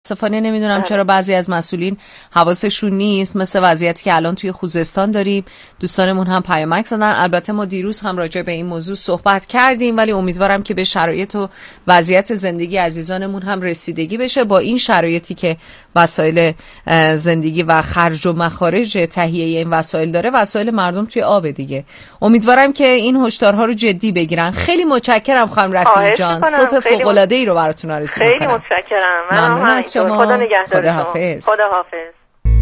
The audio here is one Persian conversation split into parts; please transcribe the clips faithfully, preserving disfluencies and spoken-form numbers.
متاسفانه نمیدونم چرا بعضی از مسئولین حواسشون نیست، مثل وضعیتی که الان توی خوزستان داریم. دوستانمون هم پیامک زدن. البته ما دیروز هم راجع به این موضوع صحبت کردیم، ولی امیدوارم که به شرایط و وضعیت زندگی عزیزانمون هم رسیدگی بشه. با این شرایطی که وسایل زندگی و خرج و مخارج تهیه این وسایل داره، وسایل مردم توی آب دیگه. امیدوارم که این هشدارها رو جدی بگیرن. خیلی متشکرم خانم رفیع جان. صبح فوق‌العاده‌ای رو براتون آرزو می‌کنم. خیلی متشکرم. ممنون از شما. خدا نگهدار. خدا حافظ. خدا حافظ.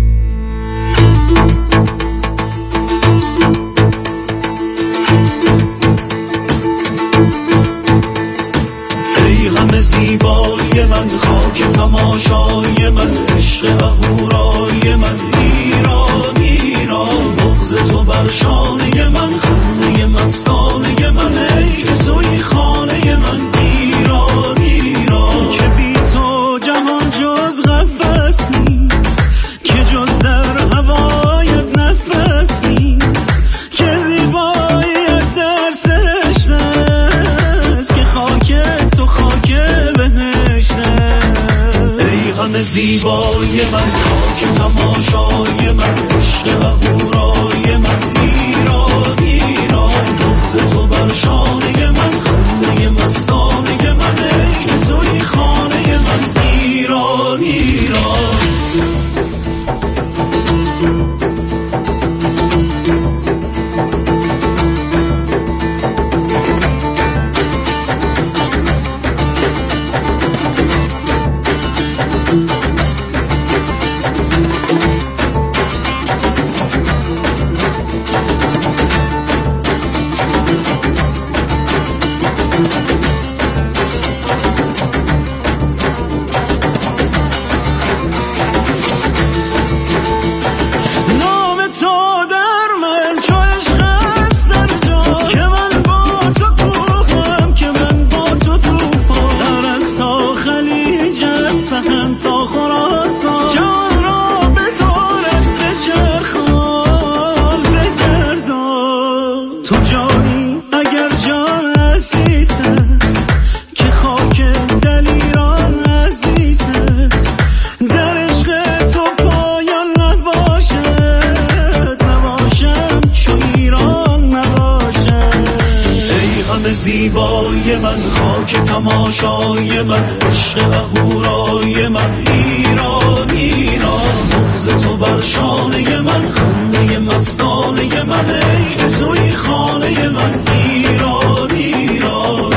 ای همه زیبایی من، خاک تماشای من، عشق و هورای من، ایران ایران، بغض تو بر شانه من، خنده مستانه من، ای که توی خانه من، ایران ایران، که بی تو جهان جز قفس نیست، که جز در هوایت نفس نیست، که زیباییت در سرشت است، که خاک تو خاک بهشت است. ای همه زیبای من، خاک تماشای من، عشق و هورای من، ایران ایران، بغض تو بر شانه من، خنده مستانه من، ای که توی خانه من، ایران ایران. زیبای من، خاک تماشای من، عشق و هورای من، ایران ایران، بغض تو بر شانه من، خنده مستانه من، ای که توی خانه من، ایران ایران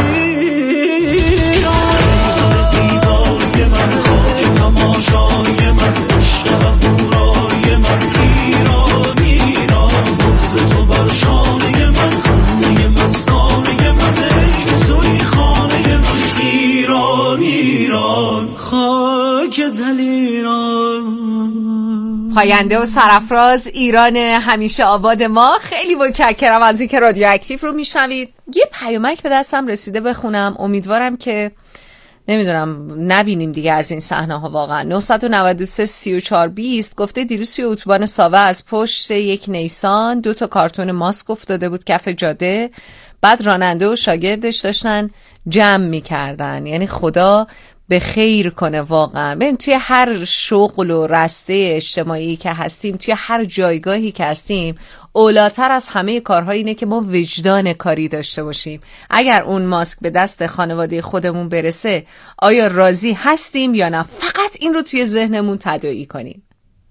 ایران. زیبای من، خاک تماشای من، عشق و هورای من، ایران ایران، بغض تو بر شانه من، خنده مستانه من، ای که توی خانه من، ایران ایران، خاک دل ایران. پاینده و سرافراز ایران همیشه آباد ما. خیلی متشکرم از اینکه رادیو اکتیو رو میشنوید. یه پیامک به دستم رسیده بخونم. امیدوارم که نمیدونم نبینیم دیگه از این صحنه ها. واقعا نه نه سه سی و چهار بیست گفته دیروز توی اتوبان ساوه از پشت یک نیسان دو تا کارتون ماسک افتاده بود کف جاده، بعد راننده و شاگردش داشتن جمع میکردن. یعنی خدا به خیر کنه واقعا. ببین توی هر شغل و رسته اجتماعی که هستیم، توی هر جایگاهی که هستیم، اولاتر از همه کارها اینه که ما وجدان کاری داشته باشیم. اگر اون ماسک به دست خانواده خودمون برسه، آیا راضی هستیم یا نه؟ فقط این رو توی ذهنمون تداعی کنیم.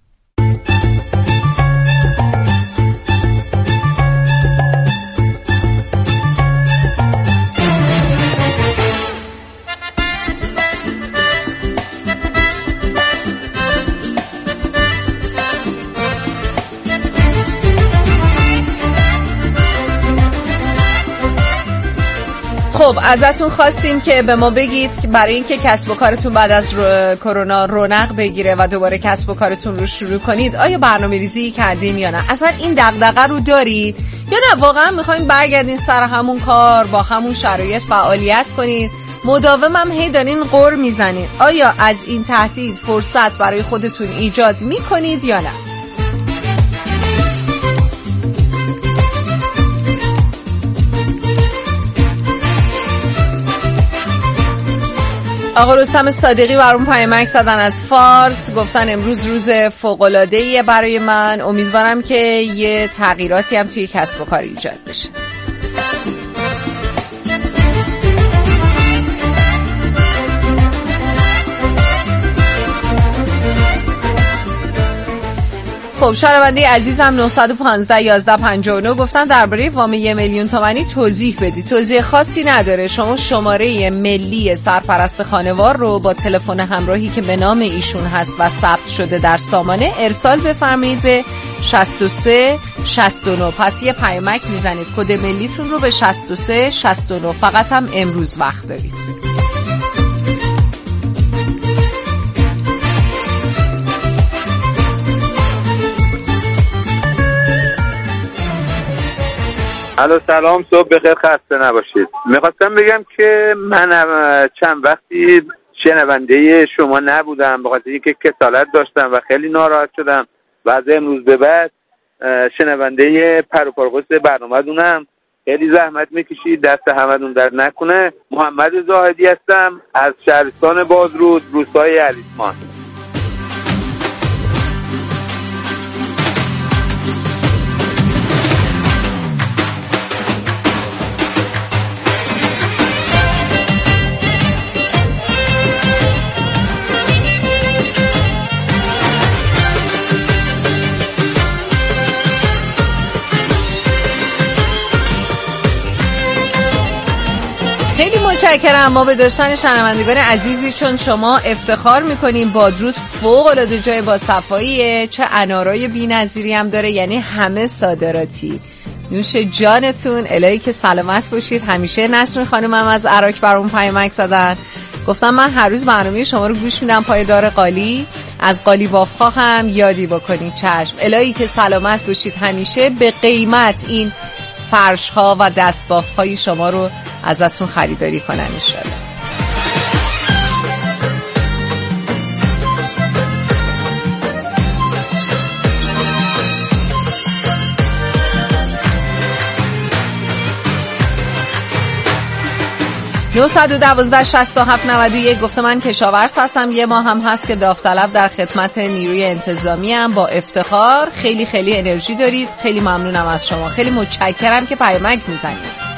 خب ازتون خواستیم که به ما بگید برای اینکه کسب و کارتون بعد از رو... کرونا رونق بگیره و دوباره کسب و کارتون رو شروع کنید، آیا برنامه‌ریزی کردین یا نه؟ اصلا این دغدغه رو دارید یا نه واقعا میخواین برگردین سر همون کار، با همون شرایط فعالیت کنید؟ مداوم هم هی دارین غر میزنین. آیا از این تهدید فرصت برای خودتون ایجاد میکنید یا نه؟ آقا رستم صادقی برام پیامک زدن از فارس، گفتن امروز روز فوق‌العاده‌ایه برای من، امیدوارم که یه تغییراتی هم توی کسب و کار ایجاد بشه. خب شنونده عزیزم نه یک پنج یازده پنجاه و نه گفتن درباره وام یه میلیون تومانی توضیح بدید. توضیح خاصی نداره. شما شماره ملی سرپرست خانوار رو با تلفن همراهی که به نام ایشون هست و ثبت شده در سامانه ارسال بفرمایید به شصت و سه شصت و نه. پس یه پیامک میزنید، کد ملیتون رو به شصت و سه شصت و نه. فقط هم امروز وقت دارید. الو سلام، صبح بخیر، خسته نباشید. میخواستم بگم که من چند وقتی شنونده شما نبودم به خاطر اینکه کسالت داشتم و خیلی ناراحت شدم و از امروز به بعد شنونده پر و پرقص برنامه‌تونم. خیلی زحمت میکشید، دست همتون درد نکنه. محمد زاهدی هستم از شهرستان بازرود، روستای علیسمان. خیلی متشکرم. ما به داشتن شنوندگان عزیزی چون شما افتخار میکنیم. بادرود فوق العاده جای با صفاییه، چه انارای بی‌نظیری هم داره، یعنی همه صادراتی. نوش جانتون، الهی که سلامت باشید. همیشه نسرین خانمم از عراق برام پیامک زدن، گفتم من هر روز برنامه شما رو گوش میدم، پایدار قالی از قالی بافخا هم یادی بکنید. چشم، الهی که سلامت باشید. همیشه به قیمت این فرش ها و دست بافت های شما رو ازتون خریداری کنن انشالله. نه یک دو شصت و هفت نود و یک گفته من کشاورز هستم، یه ماه هم هست که داوطلب در خدمت نیروی انتظامی ام. با افتخار. خیلی خیلی انرژی دارید. خیلی ممنونم از شما. خیلی متشکرم که پیامک میزنید.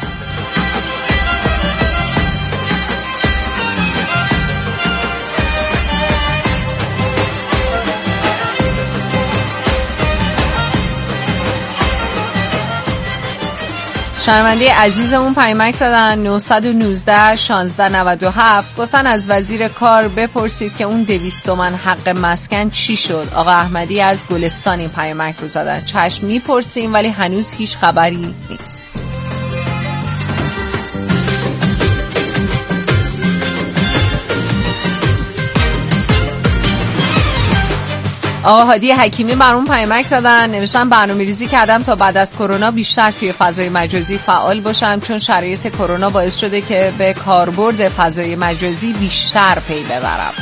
شنونده عزیزمون پیامک زدن نه یک نه شانزده نود و هفت گفتن از وزیر کار بپرسید که اون دویست تومن حق مسکن چی شد. آقا احمدی از گلستان این پیامک رو زدن. چشم میپرسیم ولی هنوز هیچ خبری نیست. آقا هادی حکیمی برام پیامک زدن، نوشتن برنامه‌ریزی کردم تا بعد از کرونا بیشتر توی فضای مجازی فعال باشم، چون شرایط کرونا باعث شده که به کاربرد فضای مجازی بیشتر پی ببرم.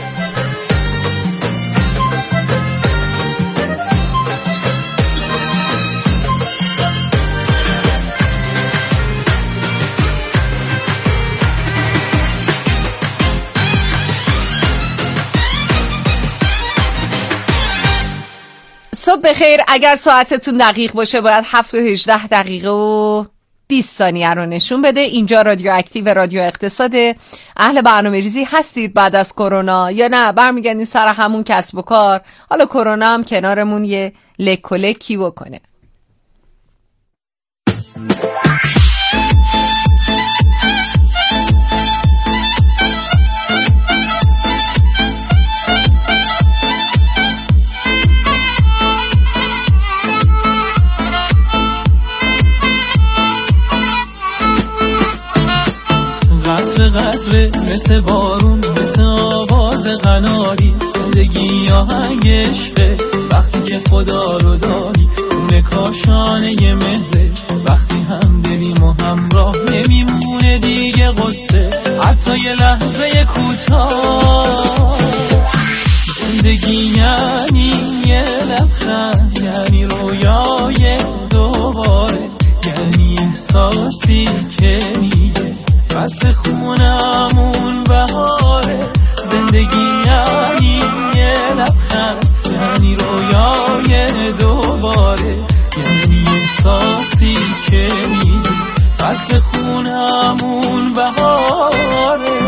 صبح بخیر. اگر ساعتتون دقیق باشه باید هفت و هجده دقیقه و بیست ثانیه رو نشون بده. اینجا رادیو اکتیو، رادیو اقتصاد. اهل برنامه ریزی هستید بعد از کرونا یا نه برمیگردین سر همون کسب و کار؟ حالا کرونا هم کنارمون یه لک و لکی بکنه. قطره قطره مثل بارون، مثل آواز قناری، زندگی آهنگ عشقه وقتی که خدا رو داری، خونه کاشانه ی مهره وقتی هم دلیم و همراه نمیمونه دیگه قصه حتی یه لحظه کوتاه. زندگی یعنی یه لبخند، یعنی رویای دوباره، یعنی احساسی که میگه فصل خونمون بهاره. زندگی یعنی یه لبخند، یعنی رویای دوباره، یعنی احساسی که میدی فصل خونمون بهاره.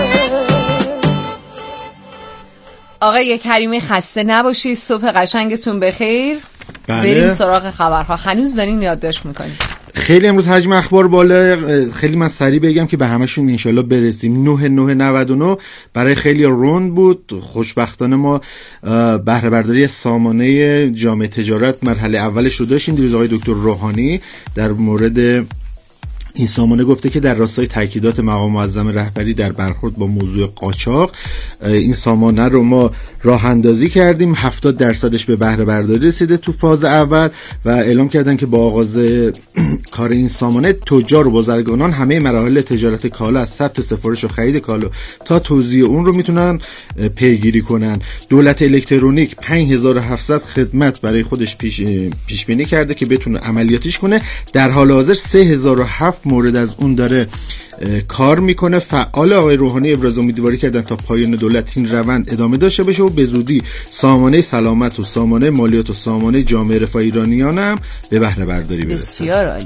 آقای کریمی خسته نباشید، صبح قشنگتون بخیر. بله. بریم سراغ خبرها. هنوز دارین یادداشت میکنیم؟ خیلی امروز حجم اخبار بالا. خیلی من سریع بگم که به همشون انشالله برسیم. نه نه نود و نه برای خیلی روند بود. خوشبختانه ما بهره برداری سامانه جامعه تجارت مرحله اولش رو داشتیم. دیروز آقای دکتر روحانی در مورد این سامانه گفته که در راستای تاکیدات مقام معظم رهبری در برخورد با موضوع قاچاق، این سامانه رو ما راه اندازی کردیم. هفتاد درصدش به بهره برداری رسیده تو فاز اول و اعلام کردن که با آغاز کار این سامانه تجار و بازرگانان همه مراحل تجارت کالا از ثبت سفارش و خرید کالا تا توزیع اون رو میتونن پیگیری کنن. دولت الکترونیک پنج هزار و هفتصد خدمت برای خودش پیش پیش بینی کرده که بتونه عملیاتیش کنه. در حال حاضر سه هزار و هفت مورد از اون داره کار میکنه. فعال آقای روحانی ابراز امیدواری کردن تا پایان دولت این روند ادامه داشته باشه و به زودی سامانه سلامت و سامانه مالیات و سامانه جامعه رفاه ایرانیان هم به بهره برداری برسه. بسیار عالی.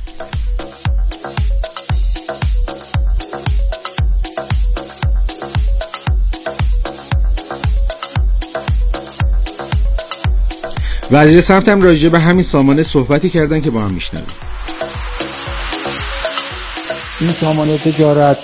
وزیر سمت هم راجع به همین سامانه صحبتی کردن که با هم میشنویم. این سامانه تجارت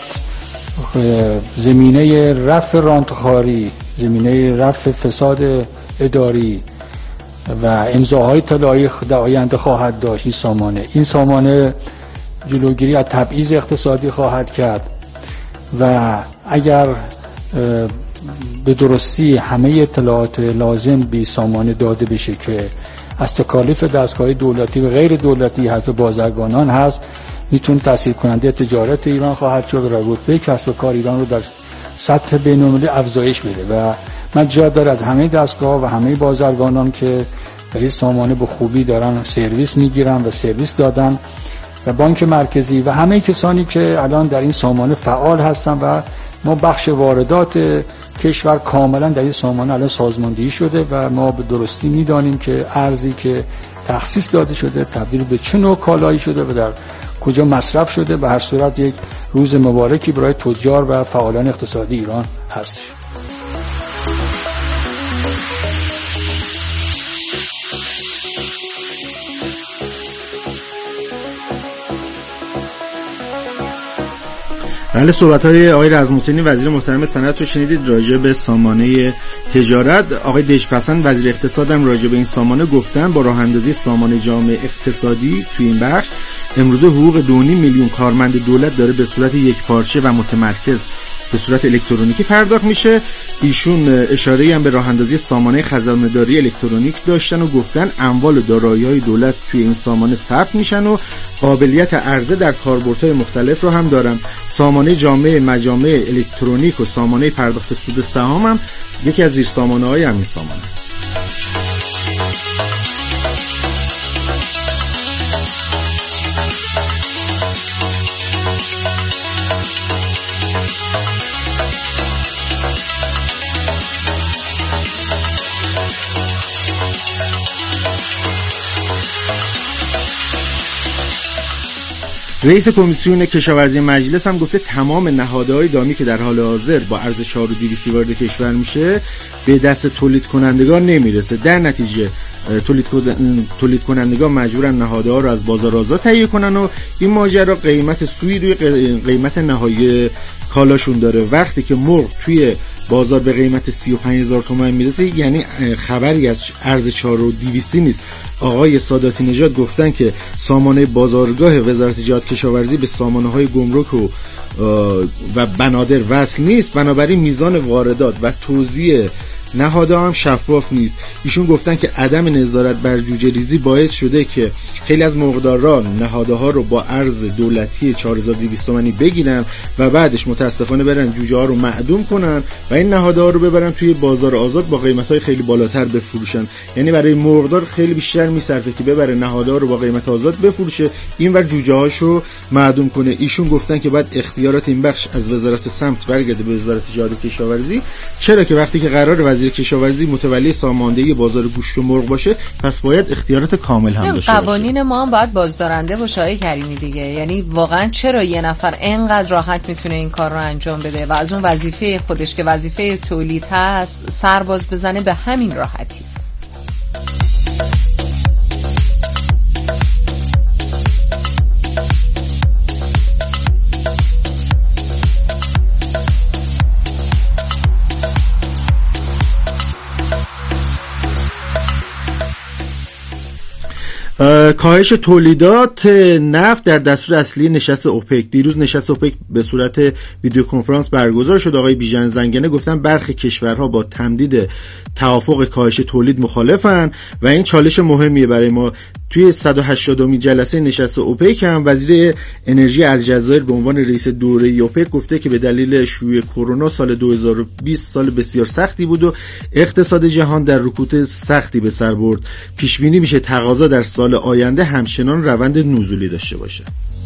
زمینه رفع رانتخواری، زمینه رفع فساد اداری و امضاهای طلایی در آینده خواهد داشت. این سامانه این سامانه جلوگیری از تبعیض اقتصادی خواهد کرد و اگر به درستی همه اطلاعات لازم به سامانه داده بشه که از تکالیف دستگاه دولتی و غیر دولتی حتی بازرگانان هست، میتونه تأثیر کننده تجارت ایران خواهد شد و رتبه کسب و کار ایران رو در سطح بین‌المللی افزایش بده و من جا داره از همه دستگاه و همه بازرگانان که در این سامانه به خوبی دارن سرویس میگیرن و سرویس دادن و بانک مرکزی و همه کسانی که الان در این سامانه فعال هستن و ما بخش واردات کشور کاملا در این سامانه الان سازماندهی شده و ما به درستی میدانیم که ارزی که تخصیص داده شده تبدیل به چه نوع کالایی شده و در کجا مصرف شده. به هر صورت یک روز مبارکی برای تجار و فعالان اقتصادی ایران هستش. بله، صحبت‌های آقای رزم حسینی وزیر محترم صنعت رو شنیدید راجع به سامانه تجارت. آقای دژپسند وزیر اقتصاد هم راجع به این سامانه گفتن با راه اندازی سامانه جامعه اقتصادی توی این بخش امروزه حقوق دو و نیم میلیون کارمند دولت داره به صورت یکپارچه و متمرکز به صورت الکترونیکی پرداخت میشه. ایشون اشاره هم به راه اندازی سامانه خزانه‌داری الکترونیک داشتن و گفتن اموال و دارایی‌های دولت توی این سامانه ثبت میشن و قابلیت عرضه در کاربردهای مختلف رو هم دارن. سامانه جامعه مجامع الکترونیک و سامانه پرداخت سود سهام هم یکی از زیر سامانه‌های همین سامانه است. رئیس کمیسیون کشاورزی مجلس هم گفته تمام نهادهای دامی که در حال حاضر با ارز چهار و دویست وارد کشور میشه به دست تولید کنندگان نمیرسه. در نتیجه تولید تولید کنندگان مجبورن نهادها رو از بازار آزاد تهیه کنن و این ماجرا قیمت سوی روی قیمت نهایی کالاشون داره. وقتی که مرغ توی بازار به قیمت سی و پنج هزار تومان میرسه یعنی خبری از ارز چهار و دویست نیست. آقای ساداتی نژاد گفتن که سامانه بازارگاه وزارت جهاد کشاورزی به سامانه‌های گمرک و و بنادر وصل نیست، بنابراین میزان واردات و توزیع نهادها هم شفاف نیست. ایشون گفتن که عدم نظارت بر جوجه ریزی باعث شده که خیلی از مرغداران نهادها رو با ارز دولتی چهار هزار و دویست تومانی بگیرن و بعدش متاسفانه برن جوجه ها رو معدوم کنن و این نهادها رو ببرن توی بازار آزاد با قیمت‌های خیلی بالاتر بفروشن. یعنی برای مرغدار خیلی بیشتر میصرفه که ببره نهادها رو با قیمت آزاد بفروشه، اینور جوجه هاشو معدوم کنه. ایشون گفتن که بعد اختیارات این بخش از وزارت سمت برگرده به وزارت تجارت و کشاورزی، چرا که وقتی که قرار وزیر کشاورزی متولی ساماندهی بازار گوشت و مرغ باشه پس باید اختیارات کامل هم داشته باشه. قوانین ما هم باید بازدارنده باشه آقای کریمی دیگه. یعنی واقعا چرا یه نفر اینقدر راحت میتونه این کار رو انجام بده و از اون وظیفه خودش که وظیفه تولید هست سرباز بزنه به همین راحتی؟ کاهش تولیدات نفت در دستور اصلی نشست اوپک. دیروز نشست اوپک به صورت ویدیو کنفرانس برگزار شد. آقای بیژن زنگنه گفتن برخی کشورها با تمدید توافق کاهش تولید مخالفن و این چالش مهمیه برای ما. توی صد و هشتادمین جلسه نشست اوپک هم وزیر انرژی الجزایر به عنوان رئیس دوره اوپک گفته که به دلیل شیوع کرونا سال دو هزار و بیست سال بسیار سختی بود و اقتصاد جهان در رکود سختی به سر برد. پیش بینی میشه تقاضا در سال آینده همچنان روند نزولی داشته باشه.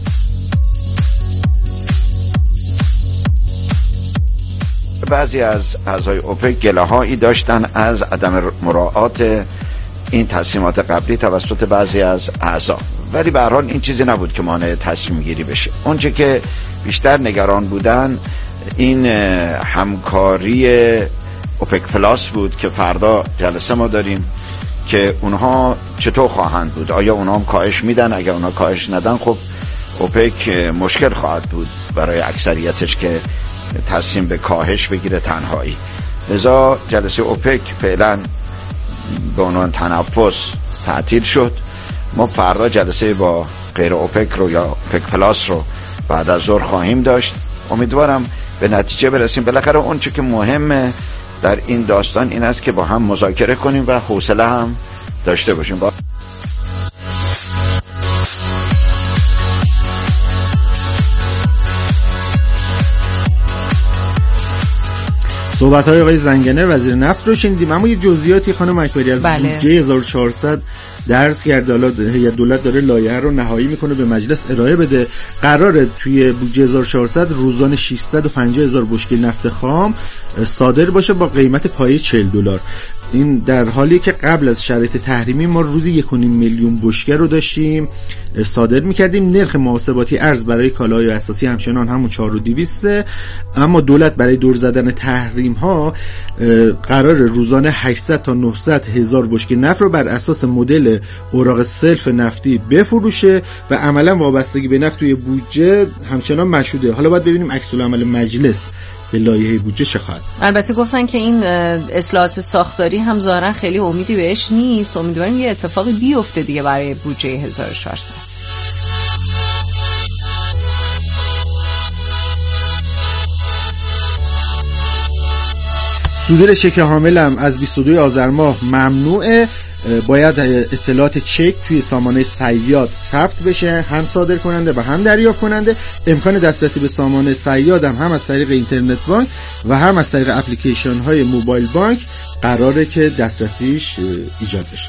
بعضی از اعضای اوپک گله‌هایی داشتن از عدم مراعات این تصمیمات قبلی توسط بعضی از اعضا، ولی به هر حال این چیزی نبود که مانع تصمیم گیری بشه. اونچه که بیشتر نگران بودن این همکاری اوپک پلاس بود که فردا جلسه ما داریم که اونها چطور خواهند بود. آیا اونها هم کاهش میدن؟ اگر اونها کاهش ندن خب اوپک مشکل خواهد بود برای اکثریتش که تصمیم به کاهش بگیره تنهایی. لذا جلسه اوپک فعلا به عنوان تنفس تعطیل شد. ما فردا جلسه با غیر اوپک رو یا اوپک پلاس رو بعد از ظهر خواهیم داشت. امیدوارم به نتیجه برسیم. بالاخره اون چه که مهمه در این داستان این است که با هم مذاکره کنیم و حوصله هم داشته باشیم. با صحبت‌های آقای زنگنه وزیر نفت رو شنیدیم. اما یه جزئیاتی خانم اکبری از بله. بودجه هزار و چهارصد درس کرده. حالا هیئت دولت داره لایحه رو نهایی میکنه به مجلس ارائه بده. قراره توی بودجه هزار و چهارصد روزانه ششصد و پنجاه هزار بشکه نفت خام صادر باشه با قیمت پایه چهل دلار. این در حالیه که قبل از شرایط تحریمی ما روزی یک و نیم میلیون بشکه رو داشتیم صادر میکردیم. نرخ محاسباتی ارز برای کالاهای اساسی همچنان همون چهار و دویست، اما دولت برای دور زدن تحریم ها قرار روزانه هشتصد تا نهصد هزار بشکه نفت رو بر اساس مدل اوراق سلف نفتی بفروشه و عملا وابستگی به نفت توی بودجه همچنان مشهوده. حالا باید ببینیم عکس العمل مجلس به لایحه بودجه چه خواهد. البته گفتن که این اصلاحات ساختاری هم ظاهرا خیلی امیدی بهش نیست. امیدواریم یه اتفاقی بیفته دیگه برای بودجه هزار و چهارصد. صدور چک حامل هم از بیست و دوم آذر ماه ممنوعه. باید اطلاعات چک توی سامانه صیاد ثبت بشه، هم صادر کننده و هم دریافت کننده. امکان دسترسی به سامانه صیاد هم, هم از طریق اینترنت بانک و هم از طریق اپلیکیشن های موبایل بانک قراره که دسترسیش ایجاد بشه.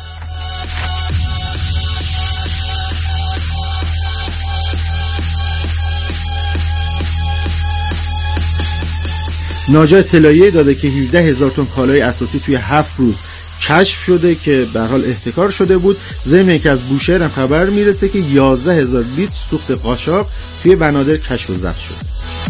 ناجا اطلاعیه داده که هفده هزار تن کالای اساسی توی هفت روز کشف شده که به حال احتکار شده بود. ضمن اینکه از بوشهر هم خبر میرسه که یازده هزار لیتر سوخت قاچاق توی بنادر کشف و ضبط شده.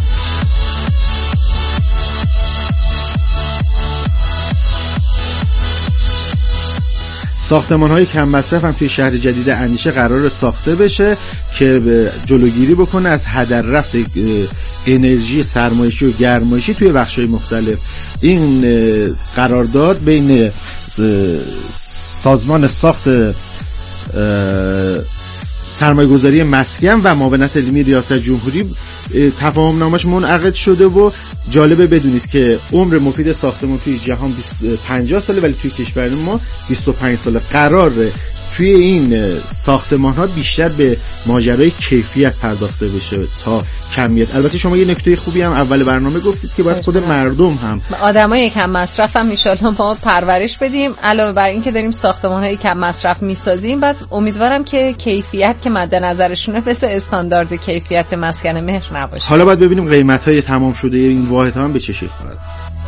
ساختمان‌های کم مصرف هم توی شهر جدید اندیشه قرار ساخته بشه که به جلوگیری بکنه از هدر رفت انرژی سرمایشی و گرمایشی توی بخش‌های مختلف. این قرارداد بین سازمان ساخت سرمایه‌گذاری مسکن و معاونت علمی ریاست جمهوری تفاهم نامش منعقد شده و جالبه بدونید که عمر مفید ساختمان توی جهان پنجاه ساله ولی توی کشور ما بیست و پنج ساله. قراره توی این ساختمان ها بیشتر به ماجرای کیفیت پرداخته بشه تا کمیت. البته شما یه نکته خوبی هم اول برنامه گفتید که باید خود مردم هم آدمای کم مصرف هم ان ما پرورش بدیم. علاوه بر این که داریم ساختمان های کم مصرف میسازیم، بعد امیدوارم که کیفیت که مد نظرشونه مثل استاندارد کیفیت مسکن مهر نباشه. حالا باید ببینیم قیمت های تمام شده این واحد هم به چه شکل خواهد.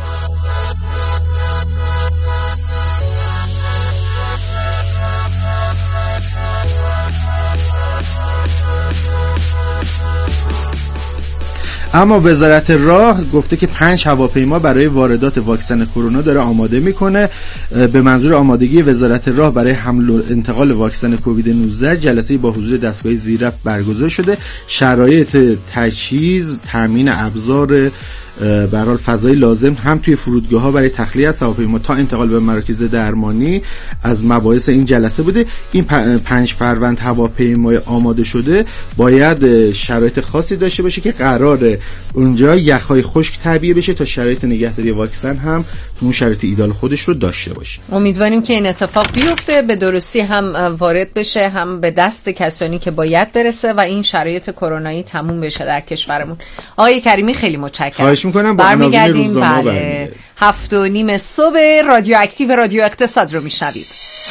اما وزارت راه گفته که پنج هواپیما برای واردات واکسن کرونا داره آماده میکنه. به منظور آمادگی وزارت راه برای حمل و انتقال واکسن کووید نوزده جلسه با حضور دستگاه زیررفت برگزار شده. شرایط تجهیز، تامین ابزار به هر حال فضای لازم هم توی فرودگاه‌ها برای تخلیه از هواپیما تا انتقال به مراکز درمانی از مباحث این جلسه بوده. این پنج فروند هواپیمای آماده شده باید شرایط خاصی داشته باشه که قراره اونجا یخ‌های خشک تعبیه بشه تا شرایط نگهداری واکسن هم تو اون شرایط ایدال خودش رو داشته باشه. امیدواریم که این اتفاق بیفته، به درستی هم وارد بشه، هم به دست کسانی که باید برسه و این شرایط کرونایی تموم بشه در کشورمون. آقای کریمی خیلی متشکرم. برمیگردیم. بله، هفت و نیم صبح رادیو اکتیو رادیو اقتصاد رو میشنوید.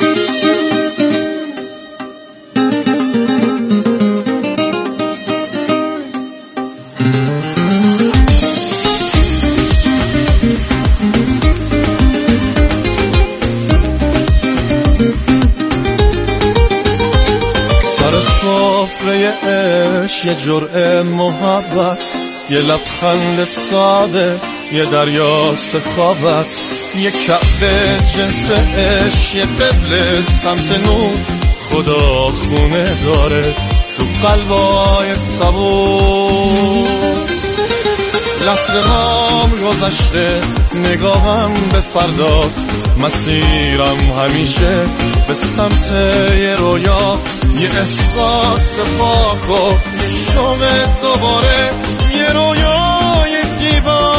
سر سفره عشق یه جرعه محبت، یه لبخند ساده، یه دریا سخاوت، یه کعبه جنس عشق، یه قبل سمت نور، خدا خونه داره تو قلبای صبور. لحظه هم گذشته، نگاهم به فرداست، مسیرم همیشه به سمت یه رویاست، یه احساس پاک و یه شوق دوباره، یه رویای زیبا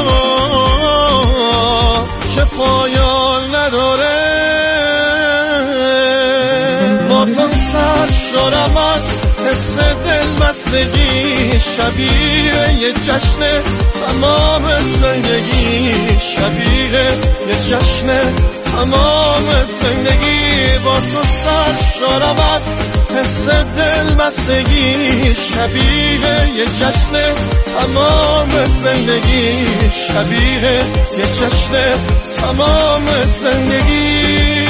که پایان نداره. با تو سر شدم از حس دلبستگی، شبیه یه جشن تمام زندگی، شبیه یه جشن تمام زندگی. با تو سر شدم از حس دلبستگی، شبیه یه جشن تمام زندگی، شبیه یه جشن تمام زندگی.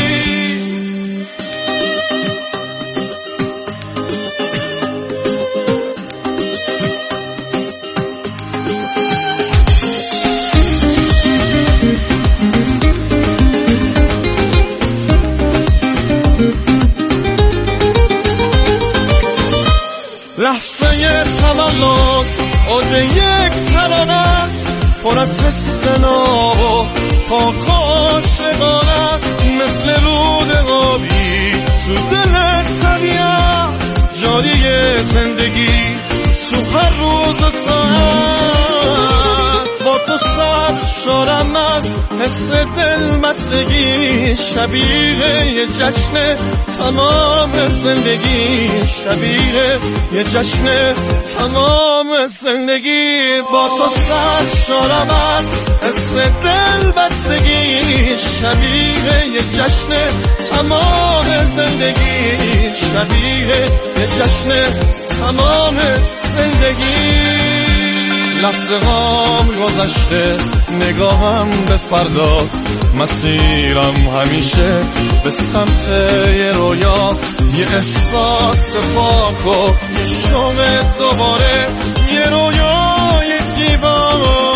لحظه تولد اوج یک ترانه است، پر از سنا و پاک عاشقانه است، مثل رود آبی تو دل طبیعت، جاری زندگی تو هر روز و ساعت. با تو سر شدم از حس دلبستگی، شبیه یه جشن تمام زندگی، شبیه یه جشن تمام زندگی. با تو سر شدم از حس دلبستگی، شبیه یه جشن تمام زندگی، شبیه یه جشن تمام زندگی. لحظه هم گذشته، نگاهم به فرداست، مسیرم همیشه به سمت یه رویاست، یه احساس پاک و یه شوق دوباره، یه رویای زیبا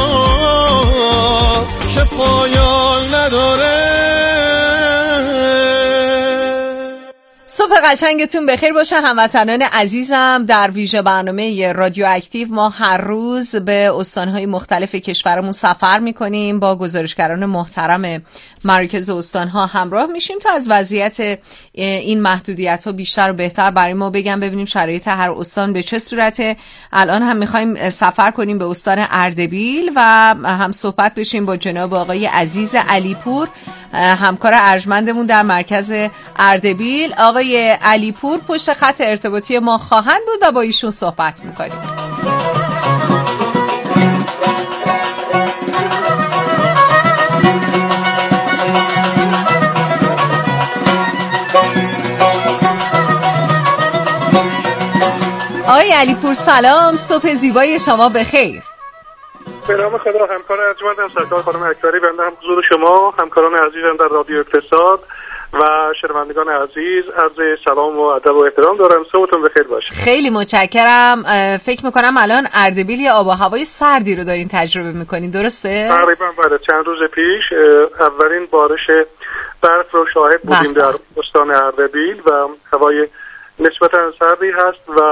که پایان نداره. صبح صبح قشنگتون بخیر باشه هموطنان عزیزم. در ویژه برنامه رادیو اکتیو ما هر روز به استانهای مختلف کشورمون سفر میکنیم، با گزارشگران محترم مراکز استانها همراه میشیم تا از وضعیت این محدودیت ها بیشتر و بهتر برای ما بگم، ببینیم شرایط هر استان به چه صورته. الان هم میخوایم سفر کنیم به استان اردبیل و هم صحبت بشیم با جناب آقای عزیز علیپور، همکار ارجمندمون در مرکز اردبیل. آقای علیپور پشت خط ارتباطی ما خواهند بود و با ایشون صحبت میکنیم. آقای علیپور سلام، صبح زیبای شما بخیر. به نام خدا. همکار ارجمندم سرکار خانم اکبری، بنده هم حضور شما همکاران عزیزم در رادیو اقتصاد و شنوندگان عزیز عرض سلام و ادب و احترام دارم. صبحتون بخیر باشه. خیلی متشکرم. فکر میکنم الان اردبیل یه آب و هوای سردی رو دارین تجربه میکنین، درسته؟ تقریبا بله. چند روز پیش اولین بارش برف رو شاهد بودیم در استان اردبیل و هوای نسبتا سردی هست و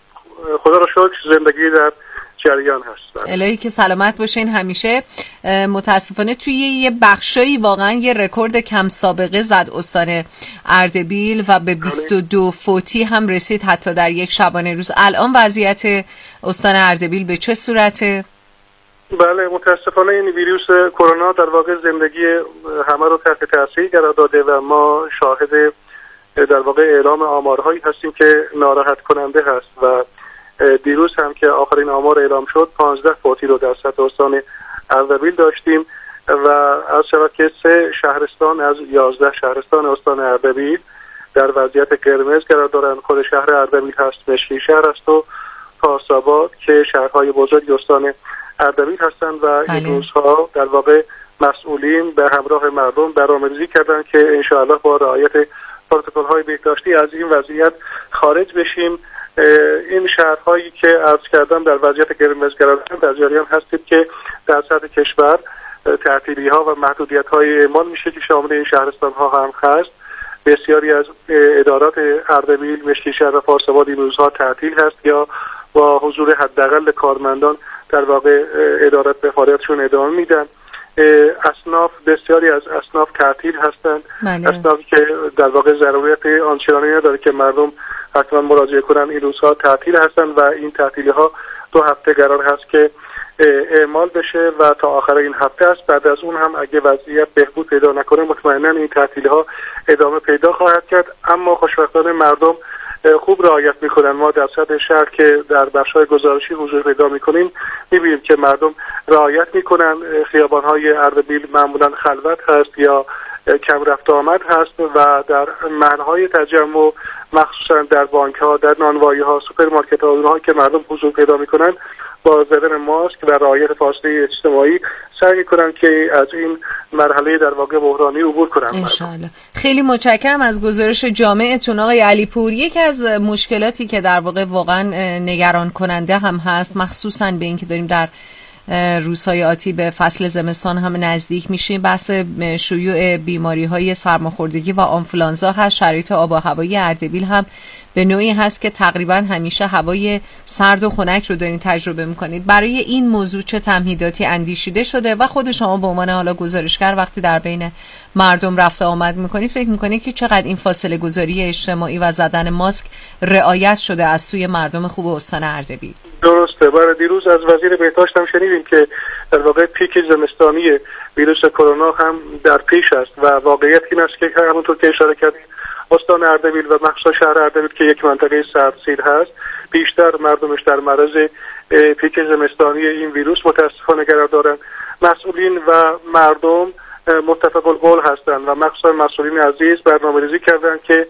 خدا رو شکر زندگی در جریان هست. الهی که سلامت باشین همیشه. متاسفانه توی یه بخشایی واقعا یه رکورد کم سابقه زد استان اردبیل و به بیست و دو فوتی هم رسید حتی در یک شبانه روز. الان وضعیت استان اردبیل به چه صورته؟ بله متاسفانه این ویروس کرونا در واقع زندگی همه رو تحت تاثیر قرار داده و ما شاهد در واقع اعلام آمارهایی هستیم که ناراحت کننده هست و دیروز هم که آخرین آمار اعلام شد پانزده فوتی رو در سطح استان اردبیل داشتیم و از شود که سه شهرستان از یازده شهرستان استان اردبیل در وضعیت قرمز قرار دارند. خود شهر اردبیل هست، مشکی شهر است و پارساباد که شهرهای بزرگ استان اردبیل هستند و این روزها در واقع مسئولین به همراه مردم برنامه‌ریزی کردند که انشاءالله با رعایت پروتکل‌های بهداشتی از این وضعیت خارج بشیم. این شهرهایی که عرض کردم در وضعیت قرمز قرار دارند در جریان هستیم که در سطح کشور تعطیلی ها و محدودیت های اعمال میشه که شامل این شهرستان ها هم هست. بسیاری از ادارات اردبیل، مشکی شهر و پارساباد این روزها تعطیل هست یا با حضور حداقل کارمندان در واقع ادارات به فعالیتشون ادامه میدن. اصناف بسیاری از اصناف تعطیل هستند، اصنافی که در واقع ضرورت آنچنانی نداره که مردم حتما مراجعه کنن این روزها تعطیل هستند و این تعطیلی ها دو هفته قرار هست که اعمال بشه و تا آخر این هفته است. بعد از اون هم اگه وضعیت بهبود پیدا نکنه مطمئنا این تعطیلی ها ادامه پیدا خواهد کرد، اما خوشبختانه مردم خوب رعایت میکنن. ما در سطح شهر که در بخش‌های گزارشی حضور پیدا میکنیم میبینیم که مردم رعایت میکنن. خیابان‌های اردبیل معمولا خلوت هست یا کم رفت آمد هست و در محل‌های تجمع مخصوصا در بانک‌ها، در نانوایی‌ها، سوپرمارکت‌ها، اونها که مردم حضور پیدا میکنن با زدن ماسک و رعایت فاصله اجتماعی سعی میکنن که از این مرحله در واقع بحرانی عبور کنن. انشالله. خیلی متشکرم از گزارش جامعتون آقای علیپور. یکی از مشکلاتی که در واقع واقعا نگران کننده هم هست، مخصوصا به این که داریم در روزهای آتی به فصل زمستان هم نزدیک میشیم، بحث شیوع بیماری‌های سرماخوردگی و آنفولانزا هست. شرایط آب و هوایی اردبیل هم به نوعی هست که تقریبا همیشه هوای سرد و خنک رو دارین تجربه میکنید. برای این موضوع چه تمهیداتی اندیشیده شده و خود شما به عنوان حالا گزارشگر وقتی در بین مردم رفت آمد میکنید فکر میکنید که چقدر این فاصله گذاری اجتماعی و زدن ماسک رعایت شده از سوی مردم خوب استان اردبیل؟ درسته. برای دیروز از وزیر بهداشت هم شنیدیم که در واقع پیک زمستانی ویروس کرونا هم در پیش است و واقعیت این است که همونطور که اشاره کردید استان اردبیل و مخصوصا شهر اردبیل که یک منطقه سردسیر هست بیشتر مردمش در معرض پیک زمستانی این ویروس متاسفانه قرار دارند. مسئولین و مردم متفق القول هستند و مخصوصا مسئولین عزیز برنامه‌ریزی کردند که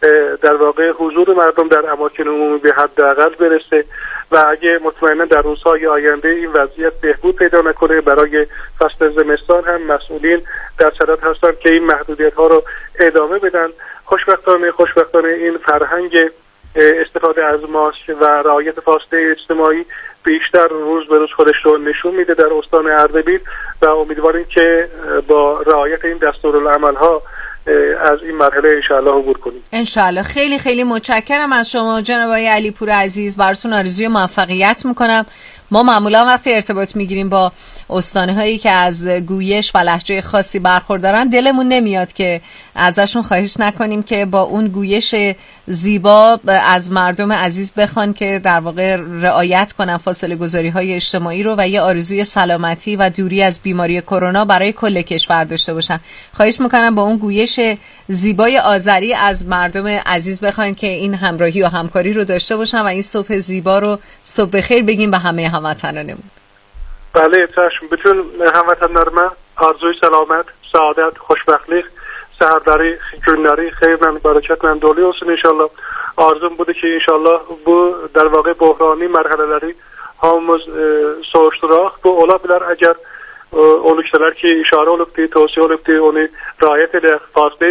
در واقع حضور مردم در اماکن عمومی به حداقل برسه و اگه مطمئنا در روزهای آینده این وضعیت بهبود پیدا نکنه برای فصل زمستان هم مسئولین در صدد هستند که این محدودیت ها رو ادامه بدن. خوشبختانه خوشبختانه این فرهنگ استفاده از ماسک و رعایت فاصله اجتماعی بیشتر روز به روز خودش رو نشون میده در استان اردبیل و امیدواریم که با رعایت این دستورالعمل ها از این مرحله انشاءالله عبور کنیم. انشاءالله. خیلی خیلی متشکرم از شما جناب آقای علیپور عزیز، براتون آرزوی موفقیت میکنم. ما معمولا وقتی ارتباط میگیریم با استانه هایی که از گویش و لهجه خاصی برخوردارن، دلمون نمیاد که ازشون خواهش نکنیم که با اون گویش زیبا از مردم عزیز بخوان که در واقع رعایت کنن فاصله گذاری های اجتماعی رو و یه آرزوی سلامتی و دوری از بیماری کرونا برای کل کشور داشته باشن. خواهش میکنم با اون گویش زیبای آذری از مردم عزیز بخواین که این همراهی و همکاری رو داشته باشن و این صبح زیبا رو صبح بخیر بگیم به همه هموطنانمون. بله چشم. بتون هموطنlarıma arzuy selamet, saadet, xoşbəxtlik, səhərləri, günləri xeyirlə, bərəkətlə dolu olsun inşallah. Arzum budur ki inşallah bu در واقع بحرانی mərhələləri hamımız e, soğuşturaq. Bu ola bilər əgər e, o nöqtələr ki işarə olubdu, tövsiyə olubdu, onu riayət edək.